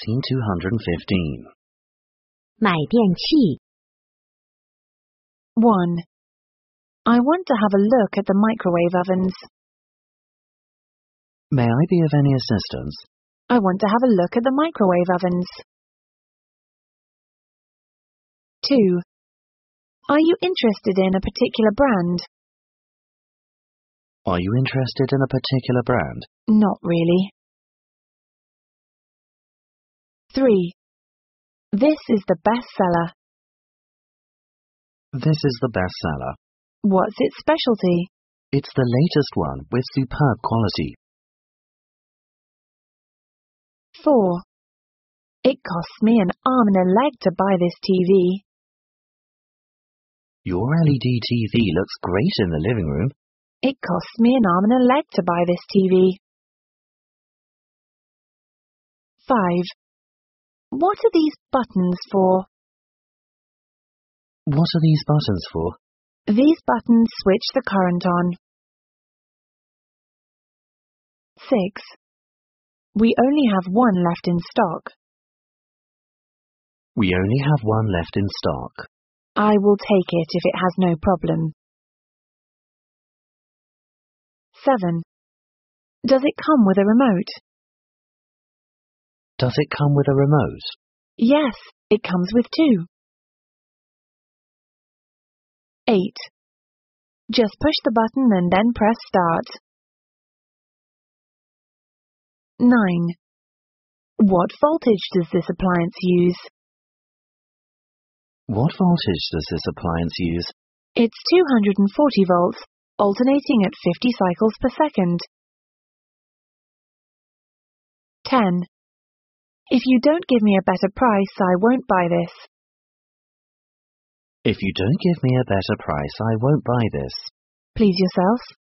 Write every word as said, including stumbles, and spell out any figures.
Scene two hundred fifteen. 买电器 one. I want to have a look at the microwave ovens. May I be of any assistance? I want to have a look at the microwave ovens. two. Are you interested in a particular brand? Are you interested in a particular brand? Not really. three. This is the bestseller. This is the bestseller. What's its specialty? It's the latest one with superb quality. four. It costs me an arm and a leg to buy this T V. Your L E D T V looks great in the living room. It costs me an arm and a leg to buy this T V. five. What are these buttons for? What are these buttons for? These buttons switch the current on. six. We only have one left in stock. We only have one left in stock. I will take it if it has no problem. seven. Does it come with a remote? Does it come with a remote? Yes, it comes with two. eight. Just push the button and then press start. nine. What voltage does this appliance use? What voltage does this appliance use? It's two hundred forty volts, alternating at fifty cycles per second. ten. If you don't give me a better price, I won't buy this. If you don't give me a better price, I won't buy this. Please yourself.